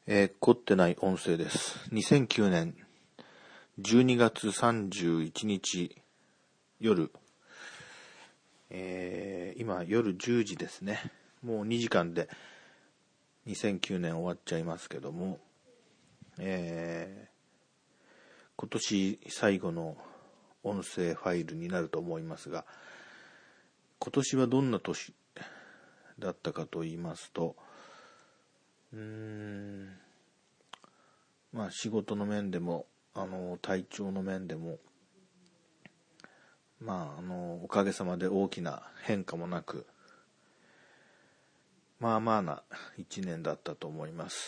凝ってない音声です。2009年12月31日夜、今夜10時ですね。もう2時間で2009年終わっちゃいますけども、今年最後の音声ファイルになると思いますが、今年はどんな年だったかと言いますと、仕事の面でも体調の面でもおかげさまで大きな変化もなくまあ一年だったと思います。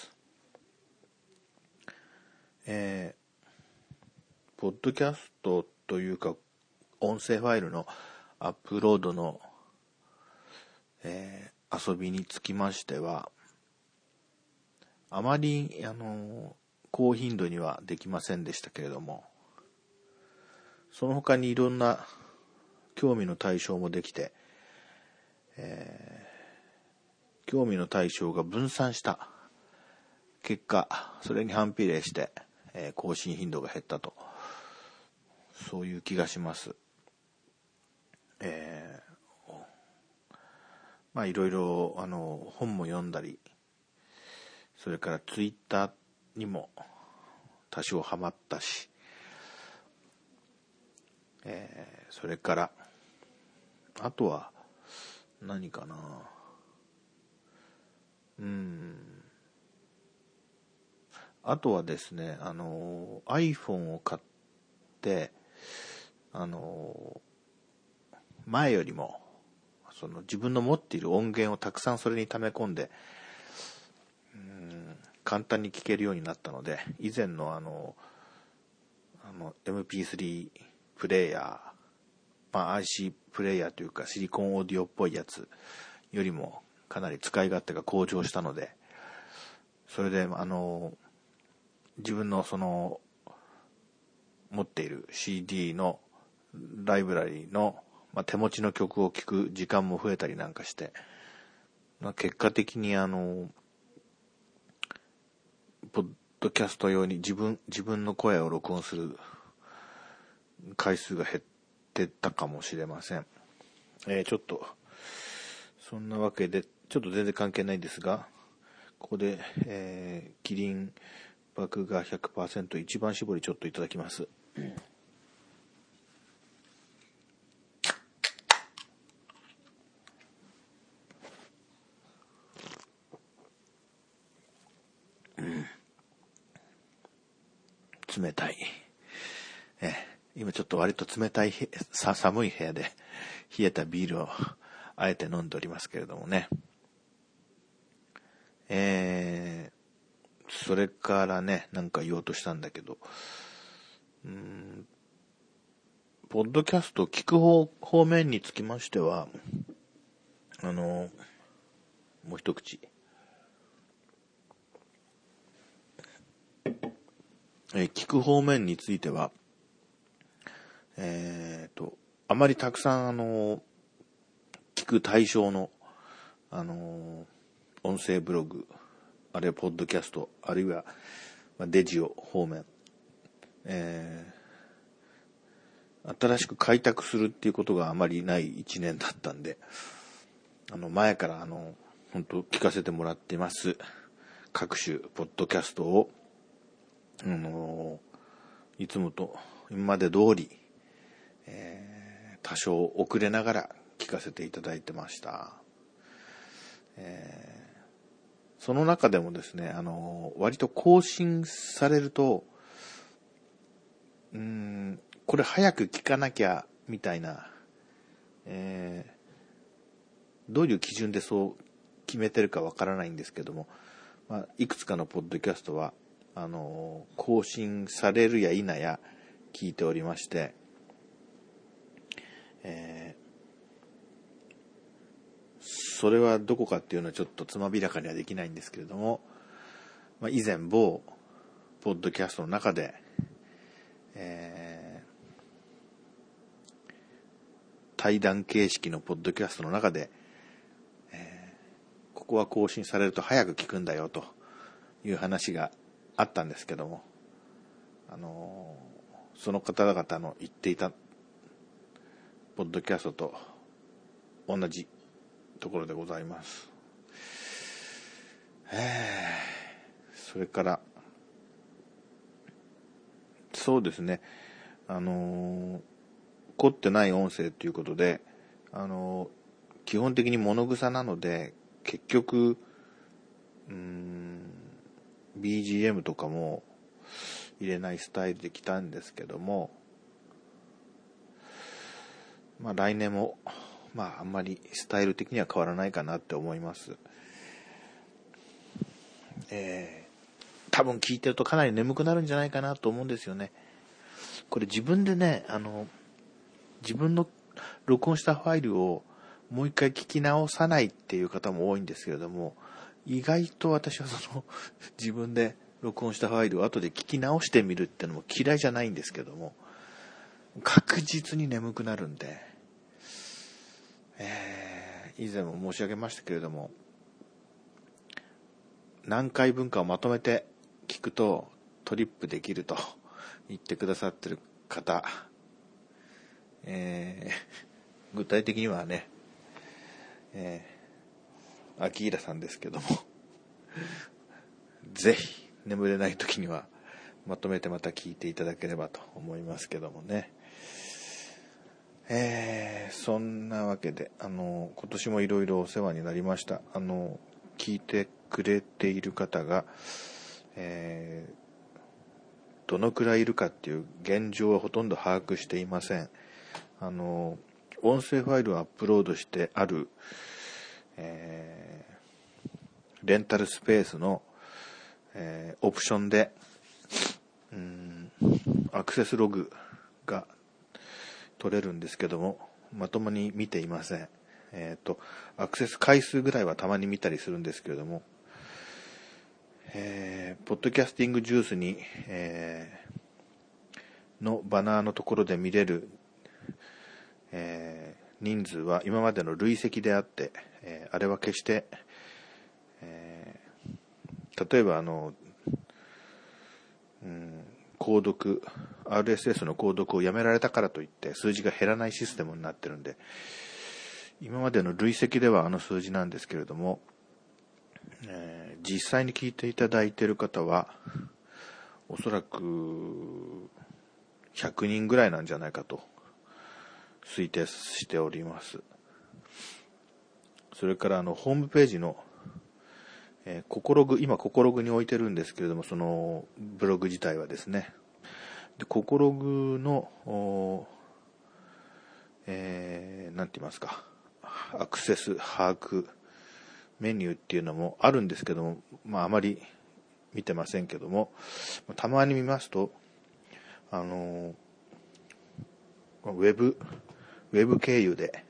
ポッドキャストというか音声ファイルのアップロードの、遊びにつきましてはあまり高頻度にはできませんでしたけれども、その他にいろんな興味の対象もできて、興味の対象が分散した結果、それに反比例して、更新頻度が減ったと、そういう気がします。いろいろ本も読んだり、それからツイッターにも多少ハマったし、それからあとは何かな、あとはですね、iPhone を買って前よりもその自分の持っている音源をたくさんそれに溜め込んで簡単に聴けるようになったので、以前のMP3 プレイヤー、IC プレイヤーというかシリコンオーディオっぽいやつよりもかなり使い勝手が向上したので、それで自分のその持っている CD のライブラリの、手持ちの曲を聴く時間も増えたりなんかして、結果的にポッドキャスト用に自分の声を録音する回数が減ってたかもしれません。ちょっとそんなわけでちょっと全然関係ないんですが、ここで、キリン麦芽 100% 一番搾りちょっといただきます。冷たい。今ちょっと割と冷たい寒い部屋で冷えたビールをあえて飲んでおりますけれどもね。それからね、なんか言おうとしたんだけど、ポッドキャストを聞く方面につきましては、もう一口。聞く方面については、あまりたくさん聞く対象の音声ブログ、あるいはポッドキャスト、あるいはデジオ方面、新しく開拓するっていうことがあまりない一年だったんで、前から本当聞かせてもらっています各種ポッドキャストをいつもと今まで通り、多少遅れながら聞かせていただいてました。その中でもですね、割と更新されるとこれ早く聞かなきゃみたいな、どういう基準でそう決めてるかわからないんですけども、いくつかのポッドキャストは更新されるや否や聞いておりまして、それはどこかっていうのはちょっとつまびらかにはできないんですけれども、以前某ポッドキャストの中で、対談形式のポッドキャストの中で、ここは更新されると早く聞くんだよと、 いう話があったんですけども、その方々の言っていたポッドキャストと同じところでございます。それからそうですね、凝ってない音声ということで、基本的に物草なので、結局BGM とかも入れないスタイルで来たんですけども、来年もあんまりスタイル的には変わらないかなって思います。多分聞いてるとかなり眠くなるんじゃないかなと思うんですよね。これ自分でね、自分の録音したファイルをもう一回聞き直さないっていう方も多いんですけれども、意外と私は自分で録音したファイルを後で聞き直してみるっていうのも嫌いじゃないんですけども、確実に眠くなるんで、以前も申し上げましたけれども、何回分かをまとめて聞くとトリップできると言ってくださってる方、具体的にはね、秋平さんですけどもぜひ眠れない時にはまとめてまた聞いていただければと思いますけどもね。そんなわけで今年もいろいろお世話になりました。聞いてくれている方が、どのくらいいるかっていう現状はほとんど把握していません。音声ファイルをアップロードしてある、レンタルスペースの、オプションでアクセスログが取れるんですけども、まともに見ていません。アクセス回数ぐらいはたまに見たりするんですけれども、ポッドキャスティングジュースに、のバナーのところで見れる、人数は今までの累積であって、あれは決して、例えば購読 RSS の購読をやめられたからといって数字が減らないシステムになってるんで、今までの累積では数字なんですけれども、実際に聞いていただいている方はおそらく100人ぐらいなんじゃないかと推定しております。それからホームページのココログ、今ココログに置いてるんですけれども、そのブログ自体はですね、でココログのなんて言いますか、アクセス把握メニューっていうのもあるんですけども、あまり見てませんけども、たまに見ますとウェブ経由で、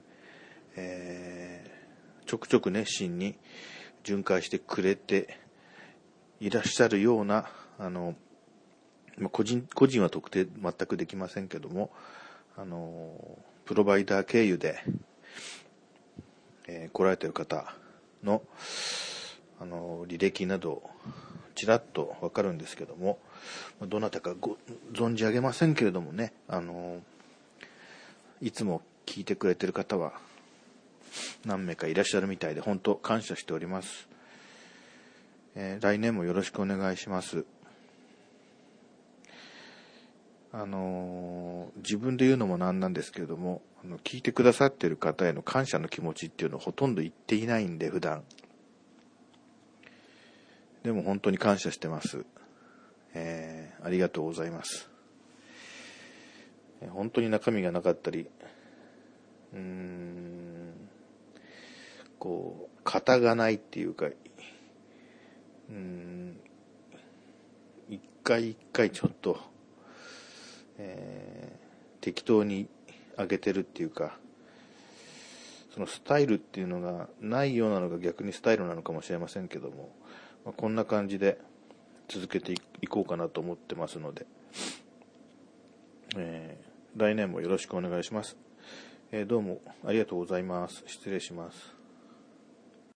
ちょくちょく熱心に巡回してくれていらっしゃるような個人は特定全くできませんけども、プロバイダー経由で、来られている方の履歴などちらっとわかるんですけども、どなたか存じ上げませんけれどもね、いつも聞いてくれている方は何名かいらっしゃるみたいで本当感謝しております。来年もよろしくお願いします。自分で言うのもなんなんですけれども、聞いてくださっている方への感謝の気持ちっていうのをほとんど言っていないんで、普段。でも本当に感謝してます。ありがとうございます。本当に中身がなかったり、型がないっていうか、一回一回ちょっと、適当に上げてるっていうか、そのスタイルっていうのがないようなのが逆にスタイルなのかもしれませんけども、こんな感じで続けていこうかなと思ってますので、来年もよろしくお願いします。どうもありがとうございます。失礼します。